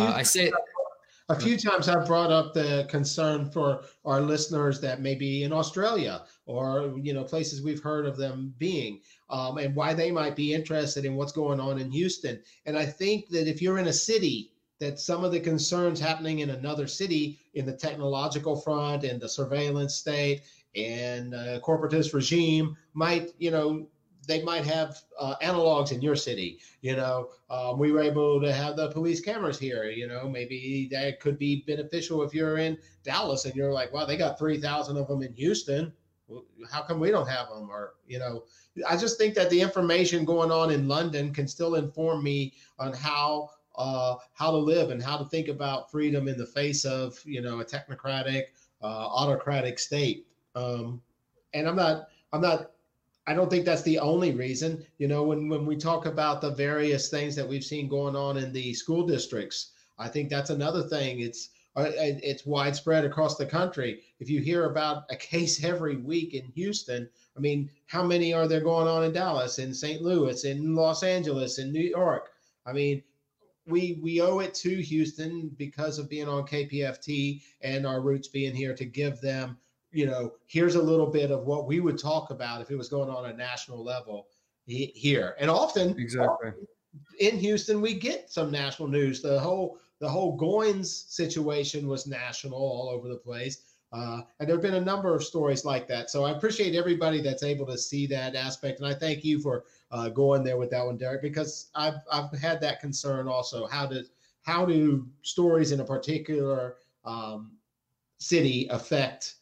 a few times I've brought up the concern for our listeners that may be in Australia or, places we've heard of them being, and why they might be interested in what's going on in Houston. And I think that if you're in a city, that some of the concerns happening in another city in the technological front and the surveillance state and corporatist regime might, they might have analogs in your city. We were able to have the police cameras here. Maybe that could be beneficial if you're in Dallas and you're like, wow, they got 3,000 of them in Houston. How come we don't have them? Or, I just think that the information going on in London can still inform me on how to live and how to think about freedom in the face of, a technocratic, autocratic state. And I don't think that's the only reason. When we talk about the various things that we've seen going on in the school districts, I think that's another thing. It's widespread across the country. If you hear about a case every week in Houston, I mean, how many are there going on in Dallas, in St. Louis, in Los Angeles, in New York? I mean, we owe it to Houston because of being on KPFT and our roots being here to give them, here's a little bit of what we would talk about if it was going on a national level here. And often in Houston, we get some national news. The whole Goins situation was national all over the place. And there have been a number of stories like that. So I appreciate everybody that's able to see that aspect. And I thank you for going there with that one, Derek, because I've had that concern also. How do stories in a particular city affect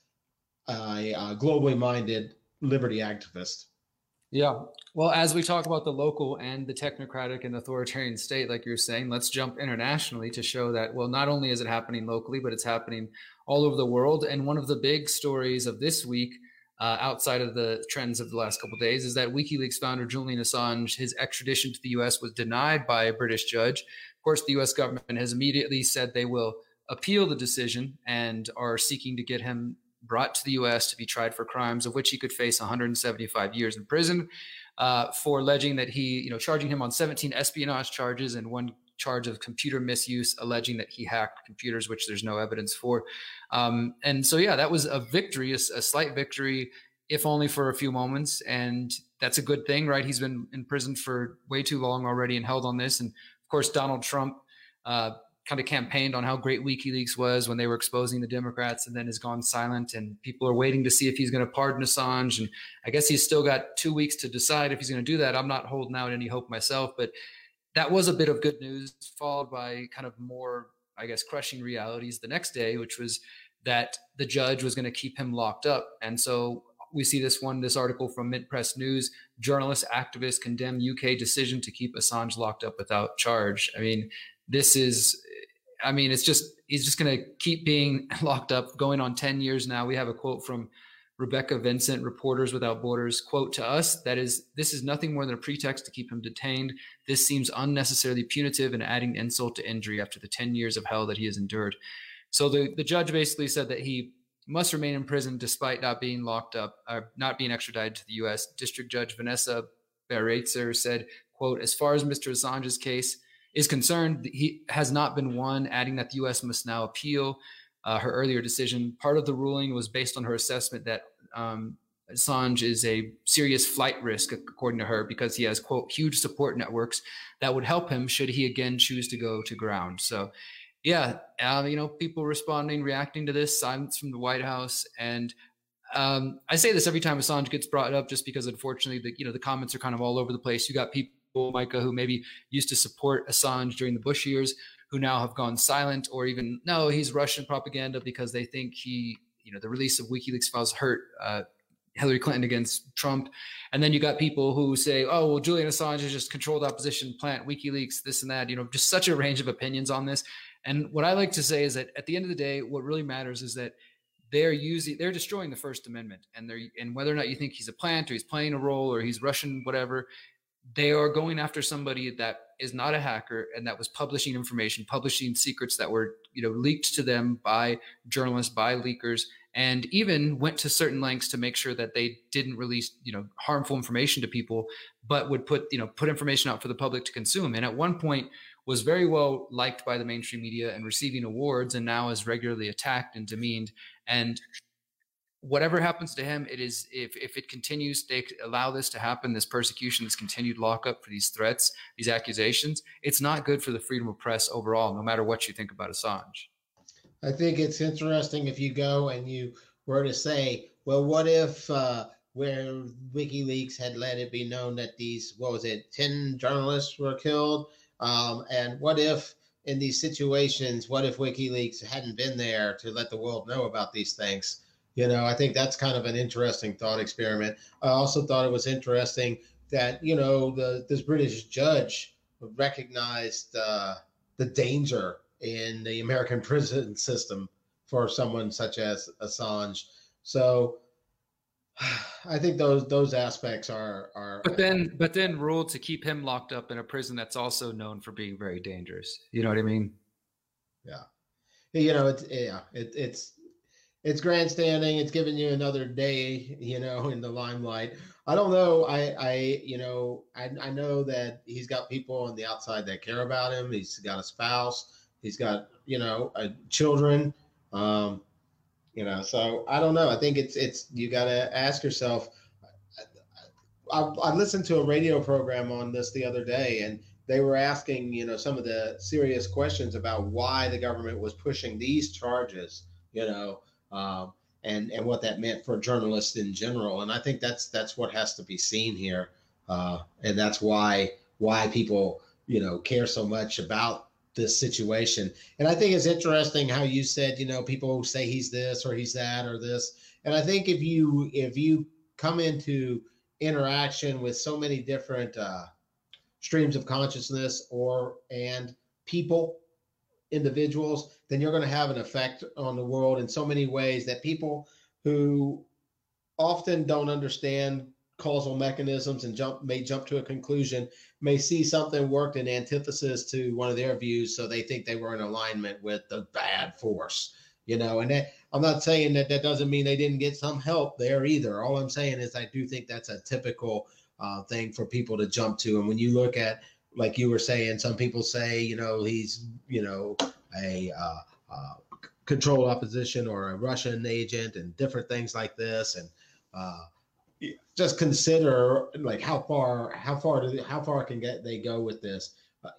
a globally minded liberty activist? Yeah. Well, as we talk about the local and the technocratic and authoritarian state, like you're saying, let's jump internationally to show that, well, not only is it happening locally, but it's happening all over the world. And one of the big stories of this week, outside of the trends of the last couple of days, is that WikiLeaks founder Julian Assange, his extradition to the U.S. was denied by a British judge. Of course, the U.S. government has immediately said they will appeal the decision and are seeking to get him brought to the U.S. to be tried for crimes of which he could face 175 years in prison, for alleging that charging him on 17 espionage charges and one charge of computer misuse, alleging that he hacked computers, which there's no evidence for. And so, that was a victory, a slight victory, if only for a few moments. And that's a good thing, right? He's been in prison for way too long already and held on this. And of course, Donald Trump kind of campaigned on how great WikiLeaks was when they were exposing the Democrats, and then has gone silent, and people are waiting to see if he's going to pardon Assange. And I guess he's still got 2 weeks to decide if he's going to do that. I'm not holding out any hope myself, but that was a bit of good news, followed by kind of more, I guess, crushing realities the next day, which was that the judge was going to keep him locked up. And so we see this article from Mint Press News: journalist activists condemn UK decision to keep Assange locked up without charge. I mean, he's just going to keep being locked up, going on 10 years now. We have a quote from Rebecca Vincent, Reporters Without Borders, quote, "To us, this is nothing more than a pretext to keep him detained. This seems unnecessarily punitive and adding insult to injury after the 10 years of hell that he has endured." So the judge basically said that he must remain in prison despite not being locked up, not being extradited to the U.S. District Judge Vanessa Beretzer said, quote, "As far as Mr. Assange's case is concerned, he has not been won," adding that the U.S. must now appeal her earlier decision. Part of the ruling was based on her assessment that Assange is a serious flight risk, according to her, because he has, quote, "huge support networks that would help him should he again choose to go to ground." So, people reacting to this, silence from the White House. And I say this every time Assange gets brought up, just because, unfortunately, the comments are kind of all over the place. You got people, Micah, who maybe used to support Assange during the Bush years, who now have gone silent, or even, no, he's Russian propaganda, because they think the release of WikiLeaks files hurt Hillary Clinton against Trump. And then you got people who say, oh, well, Julian Assange is just controlled opposition, plant WikiLeaks, this and that, just such a range of opinions on this. And what I like to say is that at the end of the day, what really matters is that they're destroying the First Amendment, and whether or not you think he's a plant or he's playing a role or he's Russian, whatever, they are going after somebody that is not a hacker and that was publishing information, publishing secrets that were, leaked to them by journalists, by leakers, and even went to certain lengths to make sure that they didn't release, harmful information to people, but would put information out for the public to consume. And at one point was very well liked by the mainstream media and receiving awards, and now is regularly attacked and demeaned. And whatever happens to him, it is, if it continues, they allow this to happen, this persecution, this continued lockup for these threats, these accusations, it's not good for the freedom of press overall, no matter what you think about Assange. I think it's interesting if you go and you were to say, well, what if where WikiLeaks had let it be known that these, 10 journalists were killed? And what if in these situations, what if WikiLeaks hadn't been there to let the world know about these things? I think that's kind of an interesting thought experiment. I also thought it was interesting that, this British judge recognized the danger in the American prison system for someone such as Assange. So I think those aspects are. But then ruled to keep him locked up in a prison that's also known for being very dangerous. You know what I mean? Yeah. It's grandstanding. It's giving you another day, in the limelight. I don't know. I know that he's got people on the outside that care about him. He's got a spouse. He's got, children. So I don't know. I think it's you got to ask yourself. I listened to a radio program on this the other day, and they were asking, some of the serious questions about why the government was pushing these charges, and what that meant for journalists in general. And I think that's what has to be seen here, and that's why people, care so much about this situation. And I think it's interesting how you said, people say he's this or he's that or this. And I think if you come into interaction with so many different streams of consciousness and people, individuals, then you're going to have an effect on the world in so many ways that people who often don't understand causal mechanisms and may jump to a conclusion, may see something worked in antithesis to one of their views, so they think they were in alignment with the bad force, and I'm not saying that doesn't mean they didn't get some help there either. All I'm saying is I do think that's a typical thing for people to jump to. And when you look at, like you were saying, some people say, he's, a controlled opposition or a Russian agent and different things like this. And just consider like how far can they go with this,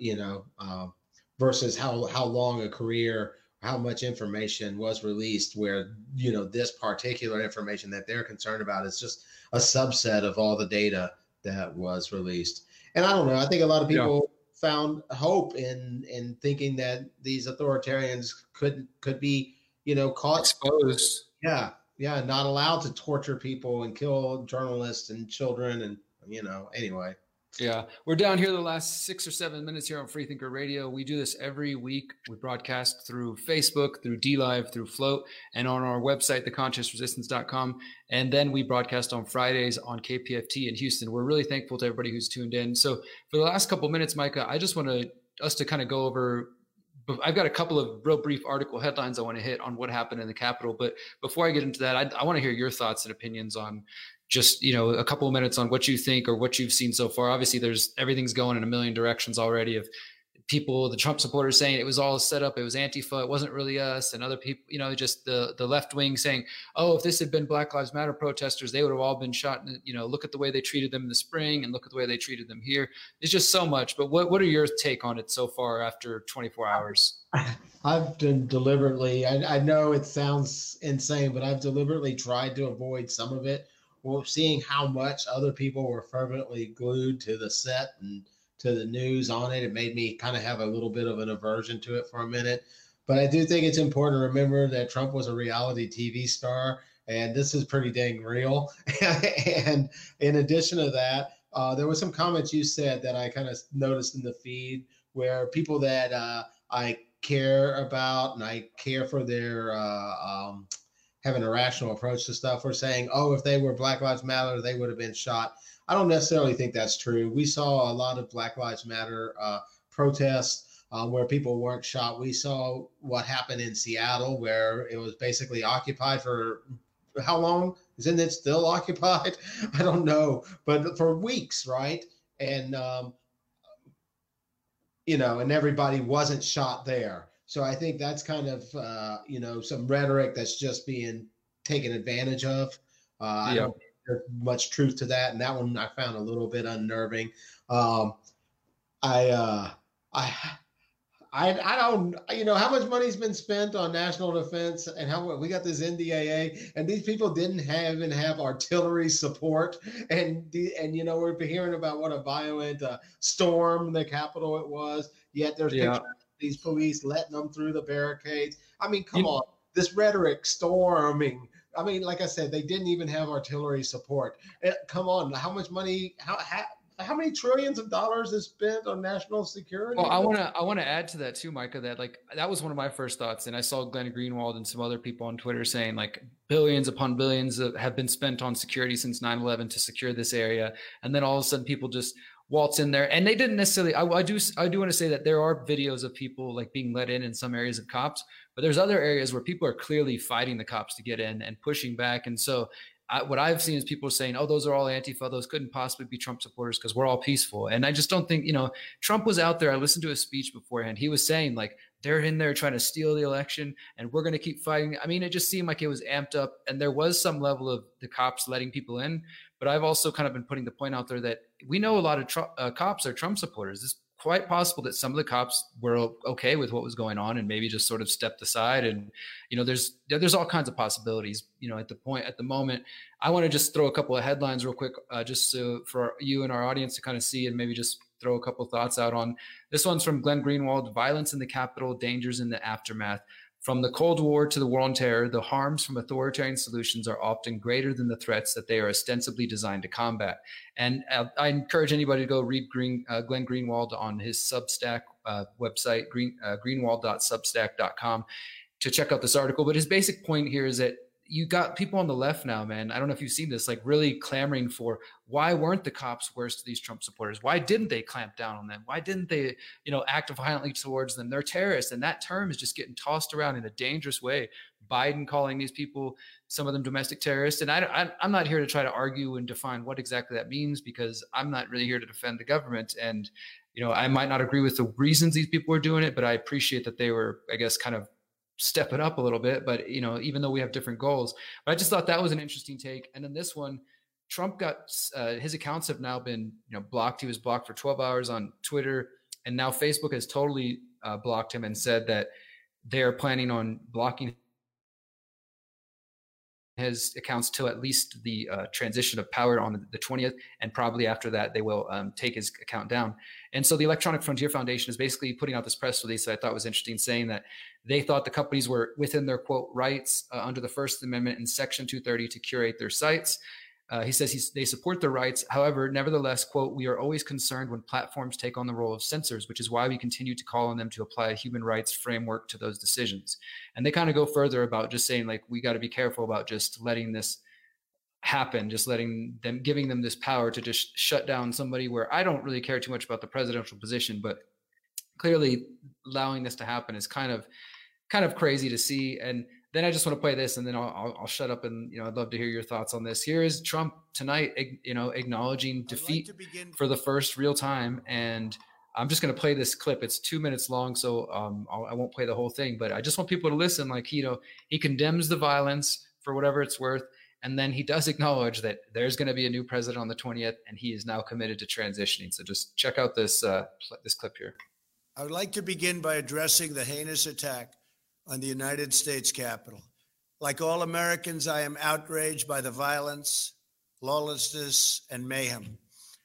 versus how long a career, how much information was released where, this particular information that they're concerned about is just a subset of all the data that was released. And I don't know, I think a lot of people found hope in thinking that these authoritarians could be, caught exposed. Yeah, not allowed to torture people and kill journalists and children and, anyway. Yeah, we're down here the last 6 or 7 minutes here on Freethinker Radio. We do this every week. We broadcast through Facebook, through DLive, through Float, and on our website, theconsciousresistance.com. And then we broadcast on Fridays on KPFT in Houston. We're really thankful to everybody who's tuned in. So for the last couple minutes, Micah, I just want us to kind of go over. I've got a couple of real brief article headlines I want to hit on what happened in the Capitol. But before I get into that, I want to hear your thoughts and opinions on just, a couple of minutes on what you think or what you've seen so far. Obviously, everything's going in a million directions already of people, the Trump supporters saying it was all set up. It was Antifa. It wasn't really us. And other people, just the left wing saying, oh, if this had been Black Lives Matter protesters, they would have all been shot. And, look at the way they treated them in the spring and look at the way they treated them here. It's just so much. But what are your take on it so far after 24 hours? I've been deliberately, I know it sounds insane, but I've deliberately tried to avoid some of it. Well, seeing how much other people were fervently glued to the set and to the news on it, it made me kind of have a little bit of an aversion to it for a minute. But I do think it's important to remember that Trump was a reality TV star, and this is pretty dang real. And in addition to that, there were some comments you said that I kind of noticed in the feed where people that I care about and I care for their having a rational approach to stuff were saying, oh, if they were Black Lives Matter, they would have been shot. I don't necessarily think that's true. We saw a lot of Black Lives Matter protests where people weren't shot. We saw what happened in Seattle where it was basically occupied for how long? Isn't it still occupied? I don't know, but for weeks, right? And, and everybody wasn't shot there. So I think that's kind of, some rhetoric that's just being taken advantage of. I don't think there's much truth to that. And that one I found a little bit unnerving. I don't, how much money's been spent on national defense and how we got this NDAA and these people didn't even have artillery support. And we're hearing about what a violent storm in the Capitol it was. Yet there's pictures of these police letting them through the barricades. I mean, come on, this rhetoric, storming, I mean, like I said, they didn't even have artillery support. Come on, how much money? How many trillions of dollars is spent on national security? Well, I want to add to that too, Micah, that like that was one of my first thoughts, and I saw Glenn Greenwald and some other people on Twitter saying like billions upon billions have been spent on security since 9/11 to secure this area, and then all of a sudden people just waltz in there, and they didn't necessarily. I do want to say that there are videos of people like being let in some areas of cops, but there's other areas where people are clearly fighting the cops to get in and pushing back, and so. What I've seen is people saying, oh, those are all Antifa. Those couldn't possibly be Trump supporters because we're all peaceful. And I just don't think, Trump was out there. I listened to his speech beforehand. He was saying like, they're in there trying to steal the election and we're going to keep fighting. I mean, it just seemed like it was amped up and there was some level of the cops letting people in. But I've also kind of been putting the point out there that we know a lot of cops are Trump supporters. It's quite possible that some of the cops were okay with what was going on and maybe just sort of stepped aside. And, there's all kinds of possibilities, at the moment. I want to just throw a couple of headlines real quick, just so for you and our audience to kind of see and maybe just throw a couple of thoughts out on. This one's from Glenn Greenwald: violence in the Capitol, dangers in the aftermath. From the Cold War to the War on Terror, the harms from authoritarian solutions are often greater than the threats that they are ostensibly designed to combat. And I encourage anybody to go read Glenn Greenwald on his Substack website, greenwald.substack.com, to check out this article. But his basic point here is that you got people on the left now, man. I don't know if you've seen this, like really clamoring for why weren't the cops worse to these Trump supporters? Why didn't they clamp down on them? Why didn't they, act violently towards them? They're terrorists. And that term is just getting tossed around in a dangerous way. Biden calling these people, some of them domestic terrorists. And I'm not here to try to argue and define what exactly that means, because I'm not really here to defend the government. And, I might not agree with the reasons these people are doing it, but I appreciate that they were, I guess, kind of step it up a little bit, but even though we have different goals. But I just thought that was an interesting take. And then this one, Trump got his accounts have now been blocked. He was blocked for 12 hours on Twitter, and now Facebook has totally blocked him and said that they're planning on blocking his accounts till at least the transition of power on the 20th, and probably after that they will take his account down. And so the Electronic Frontier Foundation is basically putting out this press release that I thought was interesting, saying that they thought the companies were within their, quote, rights under the First Amendment in Section 230 to curate their sites. He says they support their rights. However, nevertheless, quote, we are always concerned when platforms take on the role of censors, which is why we continue to call on them to apply a human rights framework to those decisions. And they kind of go further about just saying, like, we got to be careful about just letting this happen, just giving them this power to just shut down somebody, where I don't really care too much about the presidential position, but clearly allowing this to happen is kind of crazy to see. And then I just want to play this, and then I'll shut up. And I'd love to hear your thoughts on this. Here is Trump tonight, acknowledging defeat for the first real time. And I'm just going to play this clip. It's 2 minutes long, so I won't play the whole thing. But I just want people to listen. Like he condemns the violence for whatever it's worth, and then he does acknowledge that there's going to be a new president on the 20th, and he is now committed to transitioning. So just check out this clip here. I would like to begin by addressing the heinous attack on the United States Capitol. Like all Americans, I am outraged by the violence, lawlessness, and mayhem.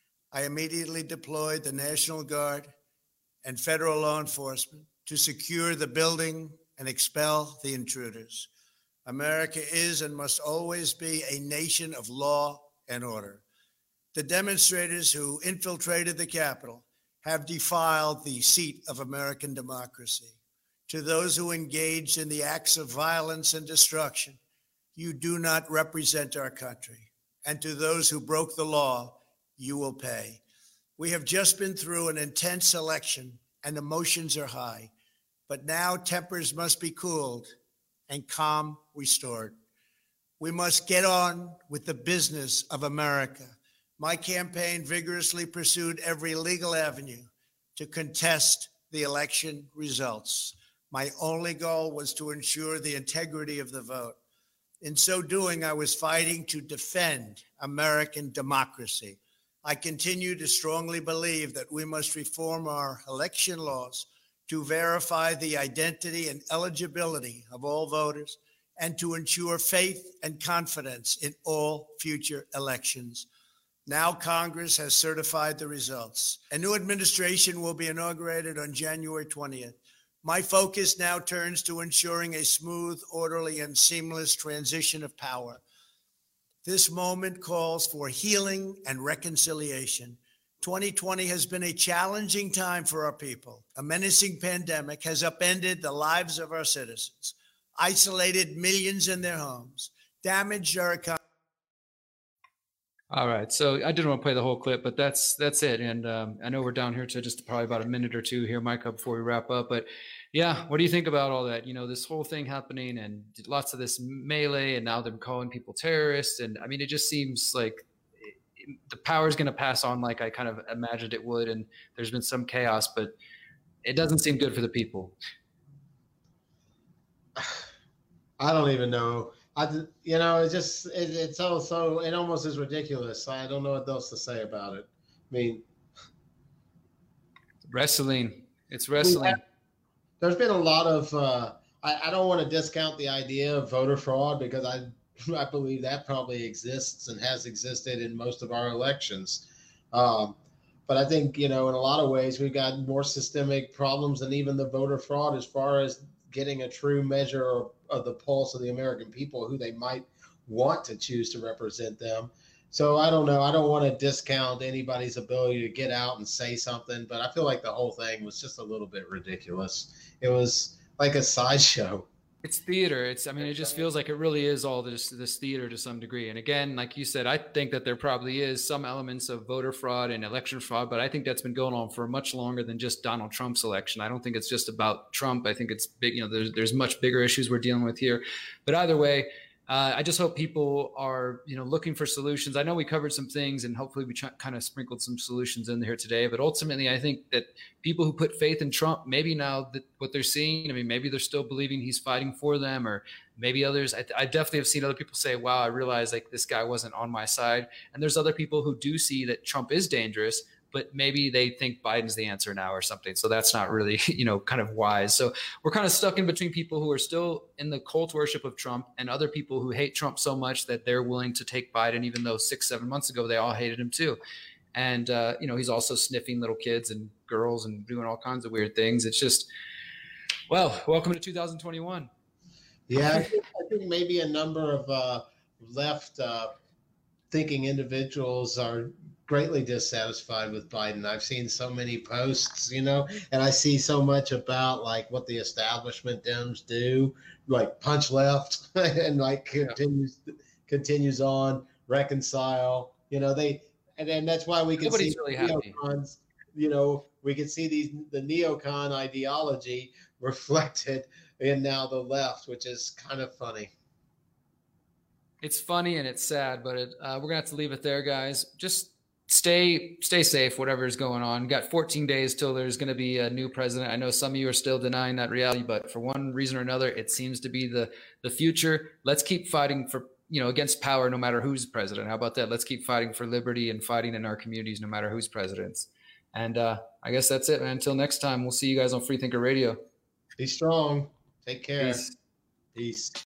I immediately deployed the National Guard and federal law enforcement to secure the building and expel the intruders. America is and must always be a nation of law and order. The demonstrators who infiltrated the Capitol have defiled the seat of American democracy. To those who engaged in the acts of violence and destruction, you do not represent our country. And to those who broke the law, you will pay. We have just been through an intense election and emotions are high, but now tempers must be cooled and calm restored. We must get on with the business of America. My campaign vigorously pursued every legal avenue to contest the election results. My only goal was to ensure the integrity of the vote. In so doing, I was fighting to defend American democracy. I continue to strongly believe that we must reform our election laws to verify the identity and eligibility of all voters and to ensure faith and confidence in all future elections. Now Congress has certified the results. A new administration will be inaugurated on January 20th. My focus now turns to ensuring a smooth, orderly, and seamless transition of power. This moment calls for healing and reconciliation. 2020 has been a challenging time for our people. A menacing pandemic has upended the lives of our citizens, isolated millions in their homes, damaged our economy. All right, so I didn't want to play the whole clip, but that's it. And I know we're down here to just probably about a minute or two here, Micah, before we wrap up. But yeah, what do you think about all that? This whole thing happening and lots of this melee, and now they're calling people terrorists. And I mean, it just seems like the power is going to pass on like I kind of imagined it would. And there's been some chaos, but it doesn't seem good for the people. I don't even know. It's also, it almost is ridiculous. I don't know what else to say about it. I mean, wrestling. It's wrestling. There's been a lot of, I don't want to discount the idea of voter fraud, because I believe that probably exists and has existed in most of our elections. But I think, in a lot of ways, we've got more systemic problems than even the voter fraud, as far as getting a true measure of the pulse of the American people, who they might want to choose to represent them. So I don't know. I don't want to discount anybody's ability to get out and say something, but I feel like the whole thing was just a little bit ridiculous. It was like a sideshow. It's theater. It just feels like it really is all this theater to some degree. And again, like you said, I think that there probably is some elements of voter fraud and election fraud, but I think that's been going on for much longer than just Donald Trump's election. I don't think it's just about Trump. I think it's big. There's much bigger issues we're dealing with here. But either way, I just hope people are, looking for solutions. I know we covered some things, and hopefully we kind of sprinkled some solutions in here today. But ultimately, I think that people who put faith in Trump, maybe now that what they're seeing, maybe they're still believing he's fighting for them, or maybe others. I definitely have seen other people say, wow, I realized like this guy wasn't on my side. And there's other people who do see that Trump is dangerous, but maybe they think Biden's the answer now or something. So that's not really, kind of wise. So we're kind of stuck in between people who are still in the cult worship of Trump and other people who hate Trump so much that they're willing to take Biden, even though 6-7 months ago, they all hated him too. And, he's also sniffing little kids and girls and doing all kinds of weird things. It's just, well, welcome to 2021. Yeah, I think maybe a number of left thinking individuals are greatly dissatisfied with Biden. I've seen so many posts, and I see so much about like what the establishment Dems do, like punch left and like continues on, reconcile. And that's why we can Nobody's see really neocons, we can see the neocon ideology reflected in now the left, which is kind of funny. It's funny and it's sad, but we're gonna have to leave it there, guys. Just stay safe, whatever is going on. We've got 14 days till there's going to be a new president. I know some of you are still denying that reality, but for one reason or another, it seems to be the future. Let's keep fighting for, against power, no matter who's president. How about that? Let's keep fighting for liberty and fighting in our communities, no matter who's president. And I guess that's it, man. Until next time, we'll see you guys on Freethinker Radio. Be strong. Take care. Peace. Peace.